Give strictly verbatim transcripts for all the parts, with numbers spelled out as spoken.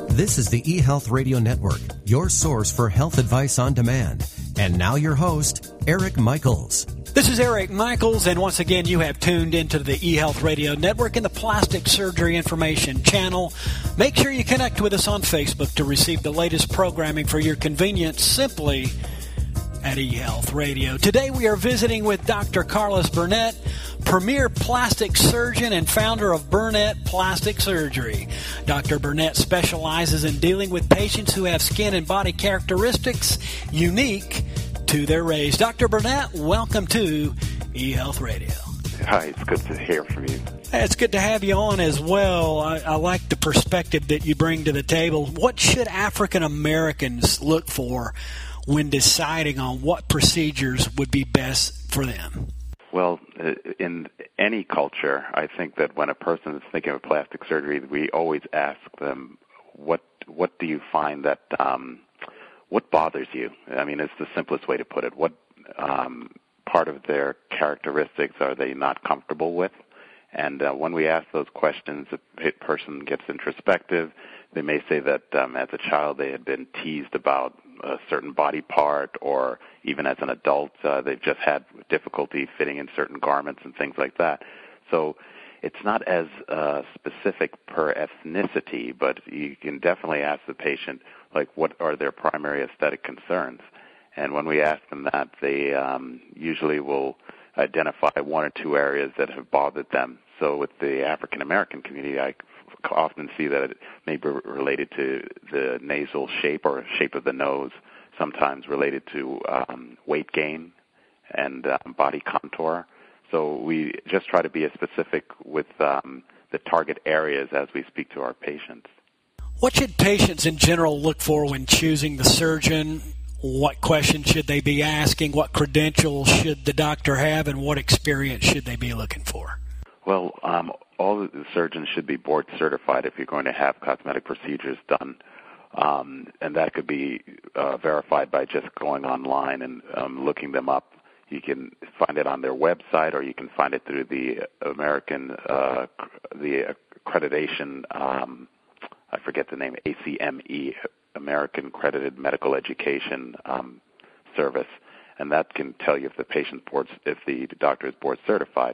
This is the eHealth Radio Network, your source for health advice on demand. And now your host, Eric Michaels. This is Eric Michaels, and once again, you have tuned into the eHealth Radio Network and the Plastic Surgery Information Channel. Make sure you connect with us on Facebook to receive the latest programming for your convenience simply at eHealth Radio. Today, we are visiting with Doctor Carlos Burnett, premier plastic surgeon and founder of Burnett Plastic Surgery. Doctor Burnett specializes in dealing with patients who have skin and body characteristics unique to their race. Doctor Burnett, welcome to eHealth Radio. Hi, it's good to hear from you. It's good to have you on as well. I, I like the perspective that you bring to the table. What should African Americans look for when deciding on what procedures would be best for them? Well, in any culture, I think that when a person is thinking of plastic surgery, we always ask them, what what do you find that, um, what bothers you? I mean, it's the simplest way to put it. What um, part of their characteristics are they not comfortable with? And uh, when we ask those questions, a person gets introspective. They may say that um, as a child they had been teased about a certain body part, or even as an adult uh, they've just had difficulty fitting in certain garments and things like that. So it's not as uh, specific per ethnicity, but you can definitely ask the patient, like, what are their primary aesthetic concerns? And when we ask them that, they um, usually will identify one or two areas that have bothered them. So with the African American community, I often see that it may be related to the nasal shape or shape of the nose, sometimes related to um, weight gain and um, body contour. So we just try to be as specific with um, the target areas as we speak to our patients. What should patients in general look for when choosing the surgeon? What questions should they be asking? What credentials should the doctor have? And what experience should they be looking for? Well, um, all of the surgeons should be board certified if you're going to have cosmetic procedures done. Um, and that could be uh, verified by just going online and um, looking them up. You can find it on their website, or you can find it through the American, uh, the accreditation, um, I forget the name, A C M E, American Accredited Medical Education um, Service. And that can tell you if the patient board, if the doctor is board certified.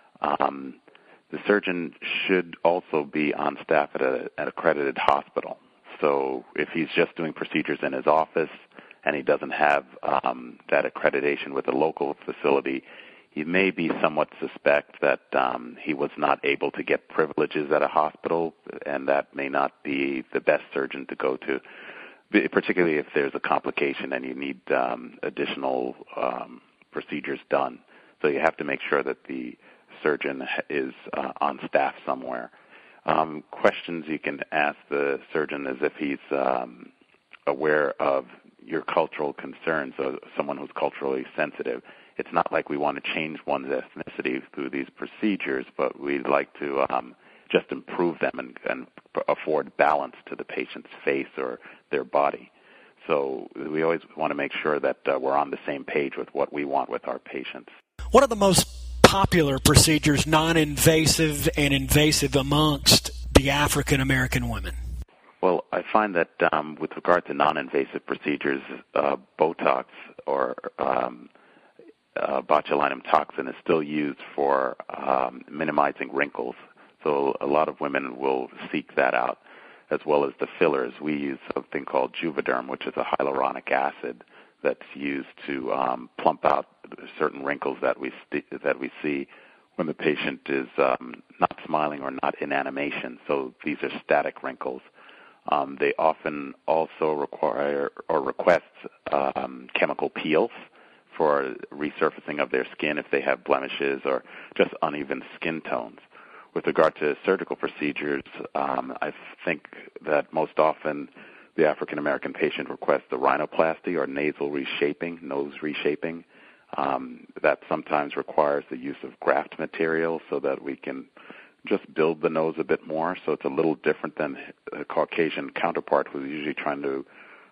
Um, the surgeon should also be on staff at a, an accredited hospital. So if he's just doing procedures in his office and he doesn't have um, that accreditation with a local facility, he may be somewhat suspect that um, he was not able to get privileges at a hospital, and that may not be the best surgeon to go to, particularly if there's a complication and you need um, additional um, procedures done. So you have to make sure that the surgeon is uh, on staff somewhere. Um, questions you can ask the surgeon is if he's um, aware of your cultural concerns, so someone who's culturally sensitive. It's not like we want to change one's ethnicity through these procedures, but we'd like to um, just improve them and, and afford balance to the patient's face or their body. So we always want to make sure that uh, we're on the same page with what we want with our patients. What are the most popular procedures, non-invasive and invasive, amongst the African American women? Well, I find that um, with regard to non-invasive procedures, uh, Botox or um, uh, botulinum toxin is still used for um, minimizing wrinkles. So a lot of women will seek that out, as well as the fillers. We use something called Juvederm, which is a hyaluronic acid that's used to um, plump out certain wrinkles that we st- that we see when the patient is um, not smiling or not in animation. So these are static wrinkles. Um, they often also require or request um, chemical peels for resurfacing of their skin if they have blemishes or just uneven skin tones. With regard to surgical procedures, um, I think that most often the African American patient requests the rhinoplasty or nasal reshaping, nose reshaping. Um, that sometimes requires the use of graft material so that we can just build the nose a bit more. So it's a little different than a Caucasian counterpart who's usually trying to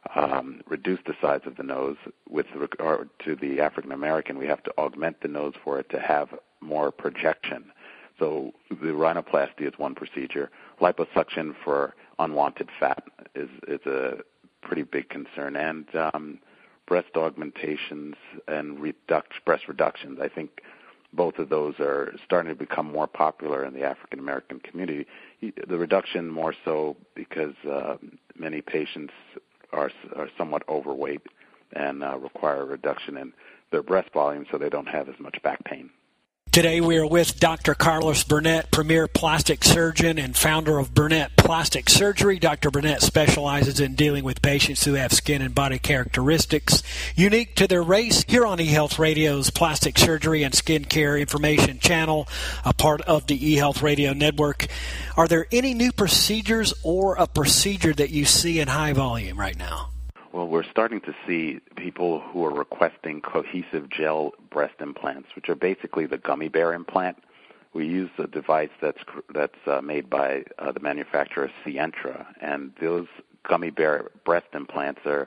um, reduce the size of the nose. With regard to the African American, we have to augment the nose for it to have more projection. So the rhinoplasty is one procedure. Liposuction for unwanted fat is is a pretty big concern, and um, breast augmentations and reduct, breast reductions. I think both of those are starting to become more popular in the African American community. The reduction more so because uh, many patients are are somewhat overweight and uh, require a reduction in their breast volume so they don't have as much back pain. Today we are with Doctor Carlos Burnett, premier plastic surgeon and founder of Burnett Plastic Surgery. Doctor Burnett specializes in dealing with patients who have skin and body characteristics unique to their race. Here on eHealth Radio's Plastic Surgery and Skincare Information Channel, a part of the eHealth Radio Network, are there any new procedures or a procedure that you see in high volume right now? Well, we're starting to see people who are requesting cohesive gel breast implants, which are basically the gummy bear implant. We use a device that's that's uh, made by uh, the manufacturer Sientra, and those gummy bear breast implants are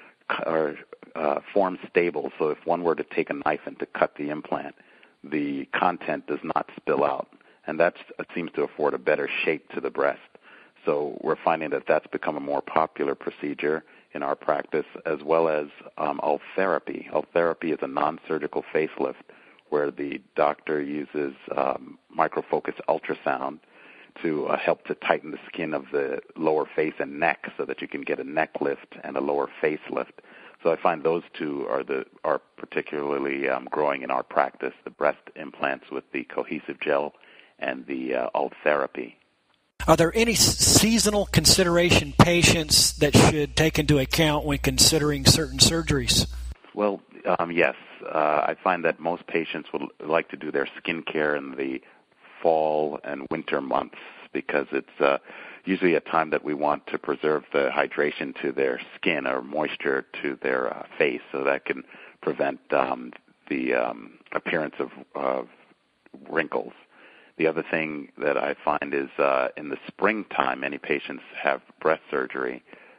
are uh, form stable. So if one were to take a knife and to cut the implant, the content does not spill out, and that seems to afford a better shape to the breast. So we're finding that that's become a more popular procedure in our practice, as well as um, Ultherapy. Ultherapy is a non-surgical facelift where the doctor uses um, microfocus ultrasound to uh, help to tighten the skin of the lower face and neck so that you can get a neck lift and a lower face lift. So I find those two are the are particularly um, growing in our practice, the breast implants with the cohesive gel and the uh, Ultherapy. Are there any seasonal consideration patients that should take into account when considering certain surgeries? Well, um, yes. Uh, I find that most patients would like to do their skin care in the fall and winter months because it's uh, usually a time that we want to preserve the hydration to their skin or moisture to their uh, face, so that can prevent um, the um, appearance of, of wrinkles. The other thing that I find is uh, in the springtime, many patients have breast surgery,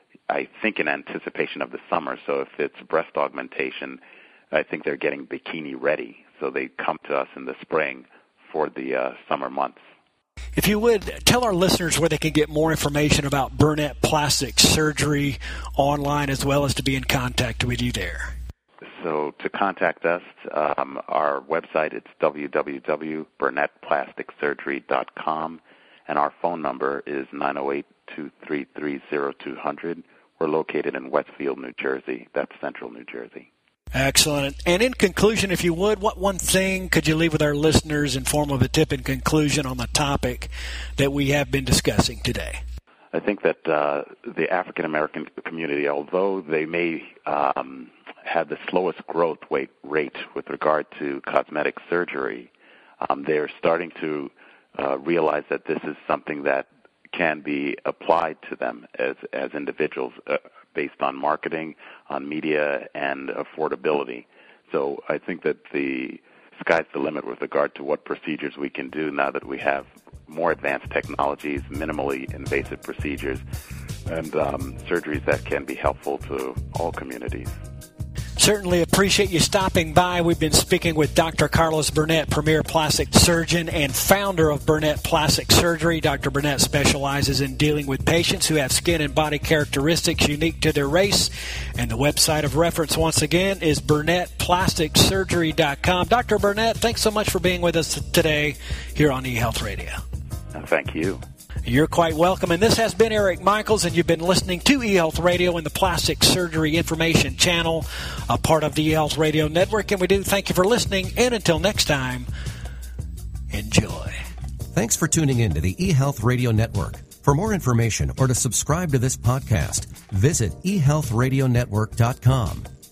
I think in anticipation of the summer. So if it's breast augmentation, I think they're getting bikini ready. So they come to us in the spring for the uh, summer months. If you would, tell our listeners where they can get more information about Burnett Plastic Surgery online, as well as to be in contact with you there. So to contact us, um, our website, it's w w w dot burnett plastic surgery dot com, and our phone number is nine oh eight, two three three, oh two hundred. We're located in Westfield, New Jersey. That's central New Jersey. Excellent. And in conclusion, if you would, what one thing could you leave with our listeners in form of a tip in conclusion on the topic that we have been discussing today? I think that uh, the African American community, although they may um, have the slowest growth rate, rate with regard to cosmetic surgery, um, they're starting to uh, realize that this is something that can be applied to them as, as individuals uh, based on marketing, on media, and affordability. So I think that the sky's the limit with regard to what procedures we can do now that we have more advanced technologies, minimally invasive procedures, and um, surgeries that can be helpful to all communities. Certainly appreciate you stopping by. We've been speaking with Doctor Carlos Burnett, premier plastic surgeon and founder of Burnett Plastic Surgery. Doctor Burnett specializes in dealing with patients who have skin and body characteristics unique to their race. And the website of reference, once again, is burnett plastic surgery dot com. Doctor Burnett, thanks so much for being with us today here on eHealth Radio. Thank you. You're quite welcome. And this has been Eric Michaels, and you've been listening to eHealth Radio and the Plastic Surgery Information Channel, a part of the eHealth Radio Network. And we do thank you for listening. And until next time, enjoy. Thanks for tuning in to the eHealth Radio Network. For more information or to subscribe to this podcast, visit e health radio network dot com.